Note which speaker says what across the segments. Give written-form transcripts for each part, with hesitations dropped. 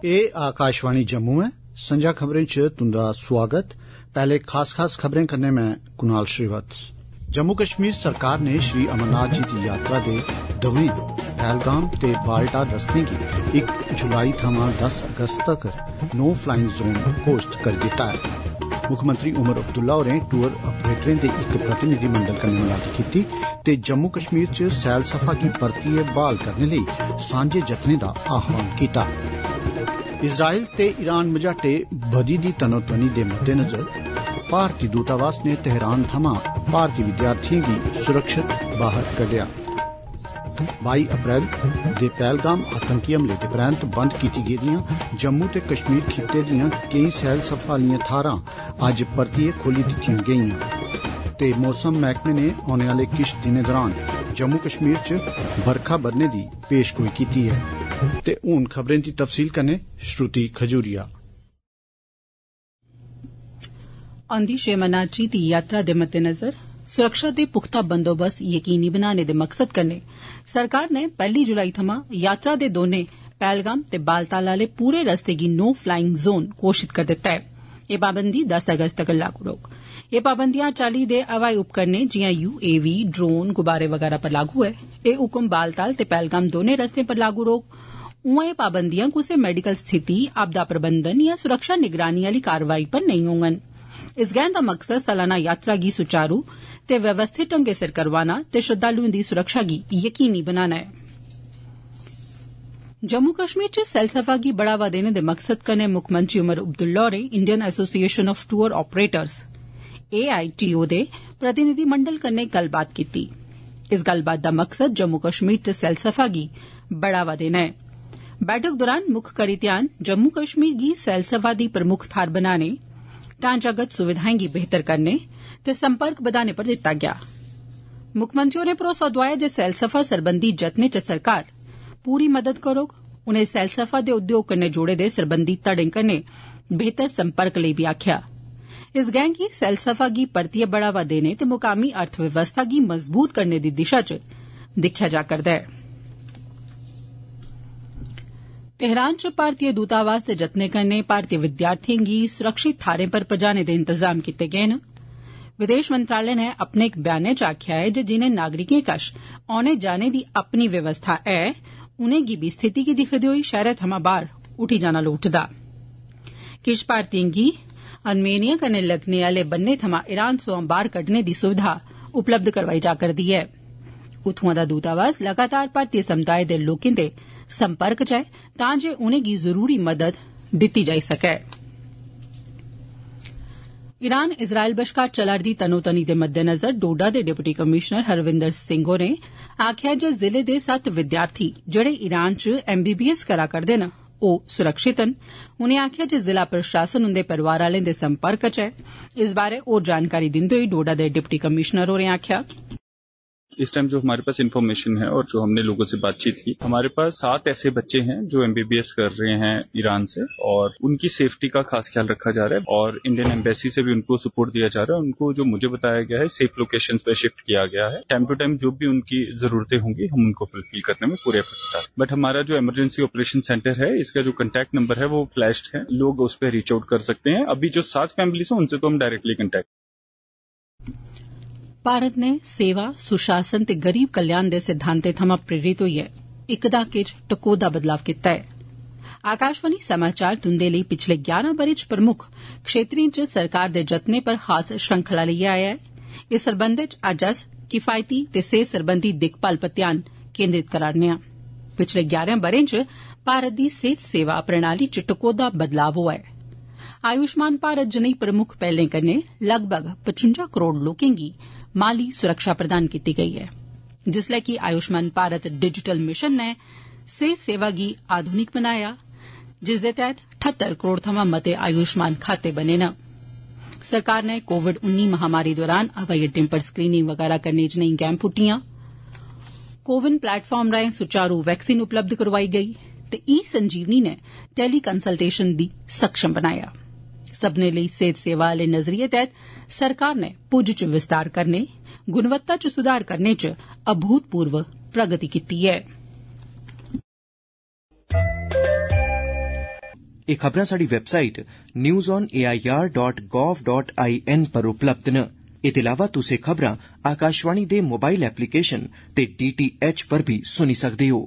Speaker 1: ए आकाशवाणी जम्मू है। संजा खबरें च तुंदा स्वागत। पहले खास खबरें करने में कुणाल श्रीवत्स। जम्मू कश्मीर सरकार ने श्री अमरनाथ जी दी यात्रा दे दवें पहलगाम ते बाल्टाल रस्तें गी 1 जुलाई थमां 10 अगस्त तक नो फ्लाइंग जोन घोषित करी दिता है। मुक्खमंत्री उमर अब्दुल्ला होरें टूर आपरेटरें दे इक प्रतिनिधिमंडल कन्नै मलाटी कीती ते जम्मू कश्मीर च सैलसफा गी परतियै बहाल करने लेई सांझे जतनें दा आह्वान कीता। इजराइल ते ईरान मझाटे बधी दी तनोतनी दे मद्देनजर भारतीय दूतावास ने तेहरान थमां भारतीय विद्यार्थियों गी सुरक्षित बाहर कड्ढेआ। 22 अप्रैल दे पहलगाम आतंकी हमले दे परैंत बंद कीती गेदियां जम्मू ते कश्मीर खित्ते दियां केई सैलसफा आलियां थाहरां अज्ज परतियै खोली दित्तियां गेईयां ते मौसम मैह्कमे ने औने आले किश दिनें दौरान जम्मू कश्मीर च बरखा बरने दी पेशगोई कीती है। ते हुन खबरें दी तफसील कन्नै श्रुति खजूरिया।
Speaker 2: औंदी श्री अमरनाथ जी दी यात्रा दे मद्देनजर सुरक्षा दे पुख्ता बंदोबस्त यकीनी बनाने दे मकसद कन्नै सरकार ने 1 जुलाई थमां यात्रा दे दौनें पहलगाम ते बालताल आले पूरे रस्ते गी नो फ्लाइंग जोन घोषित करी दित्ता है। एह् पाबंदी 10 अगस्त तगर लागू रौह्ग। एह् पाबंदियां चाल्ली दे हवाई उपकरणें जियां UAV, ड्रोन, गुब्बारे वगैरह पर लागू है। एह् हुक्म बालताल ते पहलगाम दौनें रस्तें पर लागू रौह्ग। उआं एह् पाबंदियां कुसै मेडिकल स्थिति, आपदा प्रबंधन या सुरक्षा निगरानी आली कारवाई पर नेईं होंगन। इस गैं दा मकसद सालाना यात्रा गी सुचारू ते व्यवस्थित ढंगै सिर करवाना ते श्रद्धालुएं दी सुरक्षा गी यकीनी बनाना है। जम्मू कश्मीर च सैलसफा गी बढ़ावा देने दे मकसद कन्नै मुक्खमंत्री उमर अब्दुल्ला होरें Indian association of tour operators AITO दे प्रतिनिधिमंडल कन्नै गल्लबात कीती। इस गल्लबात दा मकसद जम्मू कश्मीर च सैलसफा गी बढ़ावा देना है। बैठक दौरान मुक्ख करी ध्यान जम्मू कश्मीर गी सैलसफा दी प्रमुख थाहर बनाने, ढांचागत सुविधाएं गी बेहतर करने ते संपर्क बधाने पर दित्ता गेआ। मुक्खमंत्री होरें भरोसा दोआया जे सैलसफा सरबंधी जतनें च सरकार पूरी मदद करोग। उनें सैलसफा दे उद्योग कन्नै जुड़े दे सरबंधी धड़ें कन्नै बेहतर संपर्क लेई बी आखेआ। इस गैंग गी सैलसफा गी परतियै बढ़ावा देने ते मुकामी अर्थव्यवस्था गी मजबूत करने दी दिशा च दिक्खेआ जा करदा है। तेहरान च भारतीय दूतावास दे जतनें कन्नै भारतीय विद्यार्थिएं गी सुरक्षित थाहरें पर पजाने दे इंतजाम कीते गे न। विदेश मंत्रालय नै अपने इक ब्यानै च आखेआ ऐ जे जिनें नागरिकें कश औने जाने दी अपनी व्यवस्था ऐ उनेंगी बी स्थिति गी दिक्खदे होई शैह्रा थमां बाहर उठी जाना लोड़चदा। किश भारतीयें गी आर्मेनिया कन्नै लगने आले बन्ने थमां ईरान सोयां बाहर कड्डने दी सुविधा उपलब्ध करवाई जा करदी ऐ। उत्थुआं दा दूतावास लगातार भारतीय समुदाय दे लोकें दे संपर्क च ऐ तां जे उनेंगी जरूरी मदद दित्ती जाई सकै। ईरान इजराइल बश्कार चला'रदी तनोतनी दे मद्देनजर डोडा दे डिप्टी कमिशनर हरविंदर सिंह होरें आखेआ जे जिले दे 7 विद्यार्थी जेहड़े ईरान च MBBS करा करदे न ओह सुरक्षित न। उनें आखेआ जे जिला प्रशासन उंदे परिवार आलें दे संपर्क च ऐ। इस बारै होर जानकारी दिंदे होई डोडा दे डिप्टी कमिशनर होरें आखेआ
Speaker 3: इस टाइम जो हमारे पास इन्फॉर्मेशन है और जो हमने लोगों से बातचीत की, हमारे पास 7 ऐसे बच्चे हैं जो MBBS कर रहे हैं ईरान से और उनकी सेफ्टी का खास ख्याल रखा जा रहा है और इंडियन एम्बेसी से भी उनको सपोर्ट दिया जा रहा है। उनको जो मुझे बताया गया है सेफ लोकेशंस पे शिफ्ट किया गया है। टाइम टू टाइम जो भी उनकी जरूरतें होंगी हम उनको फुलफिल करने में पूरे एफर्ट्स डालेंगे। बट हमारा जो इमरजेंसी ऑपरेशन सेंटर है इसका जो कॉन्टैक्ट नंबर है वो फ्लैश्ड है, लोग उस पर रीच आउट कर सकते हैं। अभी जो 7 फैमिलीज है उनसे तो हम डायरेक्टली कॉन्टैक्ट।
Speaker 2: भारत ने सेवा, सुशासन ते गरीब कल्याण दे सिद्धांतें थमां प्रेरित होइयै इक दहाके च टकोह्दा बदलाव कीता है। आकाशवाणी समाचार तुंदे लेई पिछले 11 ब'रे च प्रमुख क्षेत्रें च सरकार दे जतनें पर खास श्रृंखला लेइयै आया है। इस सरबंधै च अज्ज अस किफायती ते सेहत सरबंधी दिक्खभाल पर ध्यान केन्द्रित करा'रने आं। पिछले 11 ब'रें च भारत दी सेहत सेवा प्रणाली च टकोह्दा बदलाव होआ ऐ। आयुष्मान भारत जनेही प्रमुख पैह्लें कन्नै लगभग 55 करोड़ लोकें गी माली सुरक्षा प्रदान कीती गेई ऐ, जिसलै कि आयुष्मान भारत डिजिटल मिशन नै सेहत सेवा गी आधुनिक बनाया, जिसदे तैह्त 78 करोड़ थमां मते आयुष्मान खाते बने न। सरकार नै कोविड-19 महामारी दौरान हवाई अड्डें पर स्क्रीनिंग वगैरह करने जनेही गैं पुट्टियां। कोविन प्लेटफार्म राएं सुचारू वैक्सीन उपलब्ध करवाई गेई ते ई-संजीवनी नै टेली कंसल्टेशन दी सक्षम बनाया। सब्बने लेई सेहत सेवा आले नजरिये तैह्त सरकार नै पुज्ज च विस्तार करने, गुणवत्ता च सुधार करने च अभूतपूर्व प्रगति कीती ऐ।
Speaker 4: ये खबरां साडी वेबसाइट newsonair.gov.in पर उपलब्ध न। एदे इलावा तुस एह खबरां आकाशवाणी दे मोबाइल एप्लीकेशन ते DTH पर भी सुनी सकदे हो।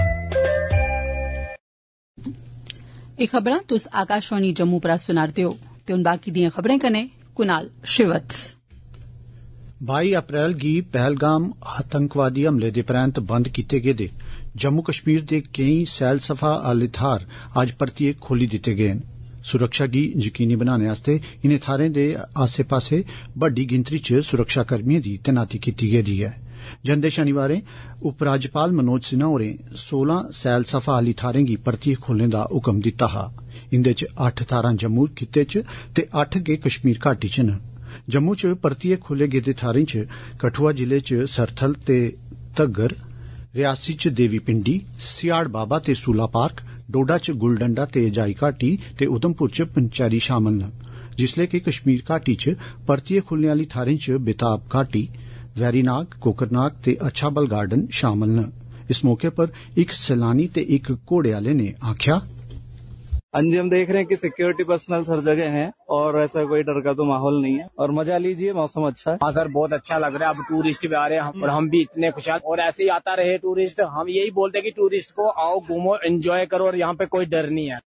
Speaker 2: एह खबरां तुस आकाशवाणी जम्मू पर सुनारदे हो ते हुन बाकी दियां खबरें कन्नै कुनाल श्रीवत्स।
Speaker 1: 22 अप्रैल गी पहलगाम आतंकवादी हमले दे परैंत बंद कीते गेदे जम्मू कश्मीर दे केई सैलसफा आले थाहर अज्ज परतियै खोली दित्ते गे न। सुरक्षा गी यकीनी बनाने आस्तै इनें थाहरें दे आसे पासे बड्डी गिनतरी च सुरक्षाकर्मियें दी तैनाती कीती गेदी ऐ। जंदे शनिवारें उपराज्यपाल मनोज सिन्हा होरें 16 सैलसफा आली थाहरें गी परतियै खोलने दा हुक्म दित्ता हा। इंदे च 8 थाहरां जम्मू खित्ते च ते 8 गै कश्मीर घाटी च न। जम्मू च परतियै खोले गेदे थाहरें च कठुआ जिले च सरथल ते तग्गर, रियासी च देवी पिंडी, सियाड़ बाबा ते सूला पार्क, डोडा च गुलडंडा ते जाई घाटी ते उधमपुर च पंचैरी शामल न। जिसले कि कश्मीर घाटी च परतियै खुलने आली थाहरें च बेताब घाटी, वैरीनाग, कोकरनाग ते अच्छाबल गार्डन शामल न। इस मौके पर एक सैलानी ते एक घोड़े आले ने आख्या,
Speaker 5: जी हम देख रहे हैं कि सिक्योरिटी पर्सनल हर जगह हैं और ऐसा कोई डर का तो माहौल नहीं है और मजा लीजिए, मौसम अच्छा है।
Speaker 6: हाँ सर, बहुत अच्छा लग रहा है। अब टूरिस्ट भी आ रहे हैं और हम भी इतने खुशहाल और ऐसे ही आता रहे टूरिस्ट। हम यही बोलते हैं कि टूरिस्ट को आओ, घूमो, एंजॉय करो और यहाँ पे कोई डर नहीं है।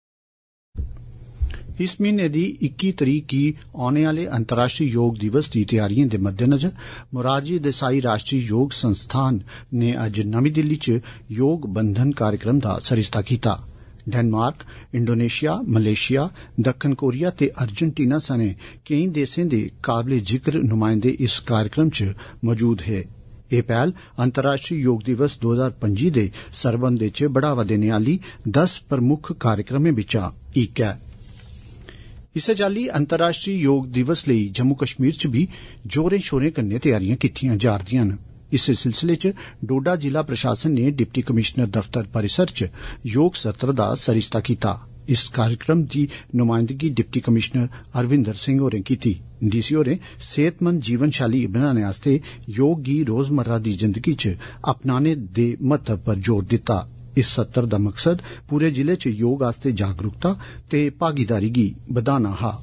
Speaker 1: इस महीने दी 21 तरीक गी औने आले अंतर्राष्ट्रीय योग दिवस दी तैयारियें दे मद्देनजर मोरारजी देसाई राष्ट्रीय योग संस्थान ने अज्ज नमीं दिल्ली च योग बंधन कार्यक्रम दा सरिस्ता कीता। डेनमार्क, इंडोनेशिया, मलेशिया, दक्खन कोरिया ते अर्जेंटीना सने केई देशें दे काबिले जिक्र नुमाइंदे इस कार्यक्रम च मौजूद हे। एह पैहल अंतर्राष्ट्रीय योग दिवस 2025 दे सरबंधे च बढ़ावा देने आली 10 प्रमुख कार्यक्रमें बिचा इक है। इस्सै चाल्ली अंतर्राष्ट्रीय योग दिवस लेई जम्मू कश्मीर च भी जोरें शोरें कन्नै तैयारियां कीतियां जा'रदियां न। इस सिलसिले च डोडा जिला प्रशासन ने डिप्टी कमिश्नर दफ्तर परिसर च योग सत्र दा सरिस्ता कीता। इस कार्यक्रम दी नुमाइंदगी डिप्टी कमिश्नर अरविंदर सिंह होरें कीती। डीसी होरें सेहतमंद जीवन शैली बनाने आस्तै योग गी रोजमर्रा दी जिंदगी च अपनाने दे महत्व पर जोर दित्ता। इस सत्र दा मकसद पूरे जिले च योग आस्तै जागरूकता ते भागीदारी गी बधाना हा।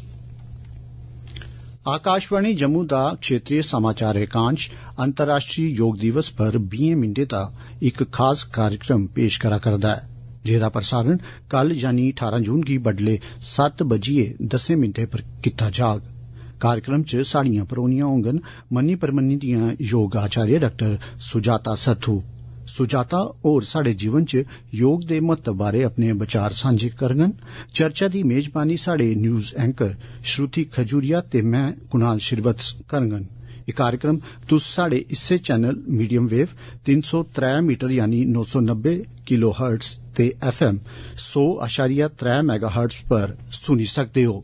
Speaker 1: आकाशवाणी जम्मू दा क्षेत्रीय समाचार एकांश अंतर्राष्ट्रीय योग दिवस पर 20 मिनटें दा एक खास कार्यक्रम पेश करा करदा है, जेदा प्रसारण कल यानी 18 जून गी बडले 7:10 पर कीता जाग। कार्यक्रम च साड़ियां परौनियां होंगन मन्नी परमन्नी दियां योग आचार्य डॉक्टर सुजाता सत्थू। सुजाता होर साढ़े जीवन च योग दे महत्व बारे अपने विचार सांझे करङन। चर्चा दी मेजबानी साढ़े न्यूज एंकर श्रुति खजूरिया ते मैं कुणाल श्रीवत्स करङन। यह कार्यक्रम तुस साढ़े इस्से चैनल मीडियम वेव 303 मीटर यानी 990 किलो हर्ट्ज ते FM 100.3 मेगाहर्ट्ज पर सुनी सकते हो।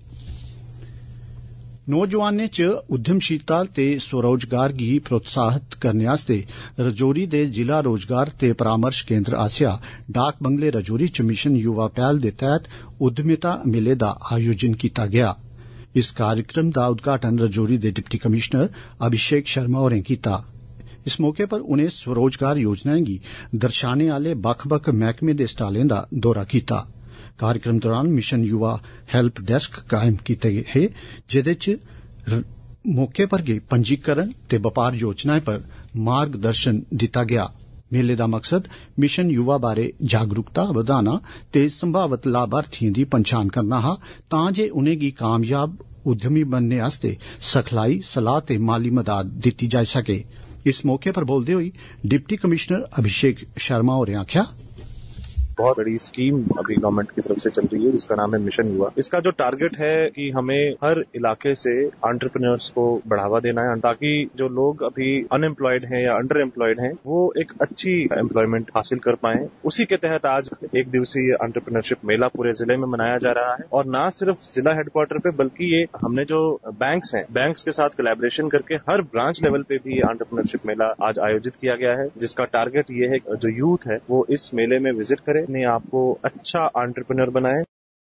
Speaker 1: नौजवानें च उद्यमशीलता ते स्वरोजगार गी प्रोत्साहित करने आस्तै रजौरी दे जिला रोजगार ते परामर्श केंद्र आसेआ डाक बंगले रजौरी च मिशन युवा पहल दे तैहत उद्यमिता मेले दा आयोजन कीता गया। इस कार्यक्रम दा उद्घाटन रजौरी दे डिप्टी कमिश्नर अभिषेक शर्मा होरें कीता। इस मौके पर उनें स्वरोजगार योजनाएं गी दर्शाने आले बक्ख-बक्ख मैहकमे दे स्टालें दा दौरा कीता। कार्यक्रम दौरान मिशन युवा हेल्प डेस्क कायम कीते हे, जेदे च मौके पर गै पंजीकरण ते बपार योजनाएं पर मार्गदर्शन दिता गया। मेले दा मकसद मिशन युवा बारे जागरूकता बधाना ते संभावित लाभार्थियों दी पन्छान करना हा, तां जे उनेंगी कामयाब उद्यमी बनने आस्तै सखलाई, सलाह ते माली मदद दित्ती जाई सके। इस मौके पर बोलदे होई डिप्टी कमिश्नर अभिषेक शर्मा होरें आख्या,
Speaker 7: बहुत बड़ी स्कीम अभी गवर्नमेंट की तरफ से चल रही है जिसका नाम है मिशन युवा। इसका जो टारगेट है कि हमें हर इलाके से एंटरप्रेन्योर्स को बढ़ावा देना है ताकि जो लोग अभी अनएम्प्लॉयड हैं या अंडर एम्प्लॉयड हैं वो एक अच्छी एम्प्लॉयमेंट हासिल कर पाएं। उसी के तहत आज एक दिवसीय एंटरप्रेन्योरशिप मेला पूरे जिले में मनाया जा रहा है और न सिर्फ जिला हेडक्वार्टर पे बल्कि ये हमने जो बैंक्स हैं बैंक्स के साथ कोलैबोरेशन करके हर ब्रांच लेवल पे भी एंटरप्रेन्योरशिप मेला आज आयोजित किया गया है, जिसका टारगेट ये है जो यूथ है वो इस मेले में विजिट करे, अपने आप को अच्छा एंटरप्रेन्योर बनाए।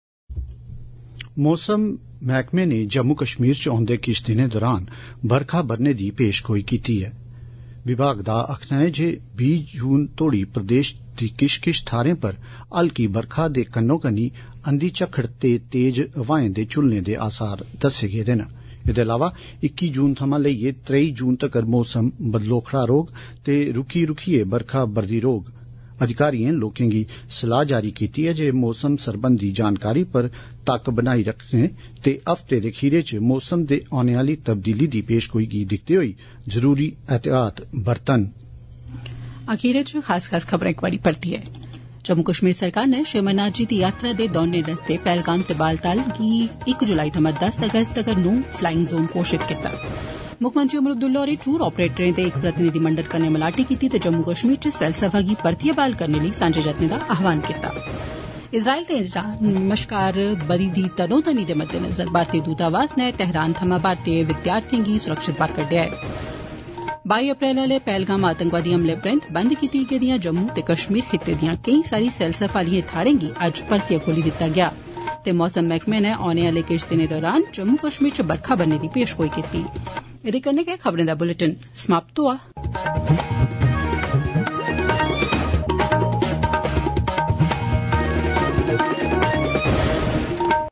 Speaker 1: मौसम महकमे ने जम्मू कश्मीर च औंदे किश दिनें दौरान बरखा बरने दी पेशगोई कीती है। विभाग दा आखना है जे 20 जून तोड़ी प्रदेश दी किश थारें पर हल्की बरखा दे कन्नो कन्नी अंधी झक्खड़ ते तेज हवाएं दे झुलने दे आसार दस्से गेदे न। एह्दे अलावा 21 जून थमां लेइयै 23 जून तक्कर मौसम बदलोखड़ा रौह्ग ते रुकी रुकियै बरखा बरदी रौह्ग। अधिकारिएं लोकें गी सलाह जारी कीती ऐ जे मौसम सरबंधी जानकारी पर तक्क बनाई रखने ते हफ्ते दे खीरे च मौसम दे औने आली तब्दीली दी पेशगोई गी दिखदे होई जरूरी एहतियात बरतन।
Speaker 2: अखीरे च खास खबरें इक बारी परतियै। जम्मू कश्मीर सरकार ने श्री अमरनाथ जी दी यात्रा दे दौने रस्ते पहलगाम ते बालताल गी 1 जुलाई थमां 10 अगस्त तगर नो फ्लाइंग जोन घोषित कीता। मुक्खमंत्री उमर अब्दुल्ला होरें टूर ऑपरेटरें दे इक प्रतिनिधिमंडल कन्नै मलाटी कीती ते जम्मू कश्मीर च सैलसफा गी परतियै बहाल करने लेई सांझे जतनें दा आह्वान कीता। इजराइल ते ईरान मशकार बरी दी तनोतनी दे मद्देनजर भारतीय दूतावास ने तेहरान थमां भारतीय विद्यार्थिएं गी सुरक्षित बाहर कड्डेआ ऐ। 22 अप्रैल आले पहलगाम आतंकवादी हमले परैंत बंद कीती गेदियां जम्मू ते कश्मीर खित्ते दियां केई सारी सैलसफा आलियें थाहरें गी अज्ज परतियै खोली दित्ता गेआ ते मौसम मैह्कमे नै औने आले किश दिनें दौरान जम्मू कश्मीर च बरखा बनने दी पेशगोई कीती। एह्दे कन्नै गै खबरें दा बुलेटिन समाप्त होआ।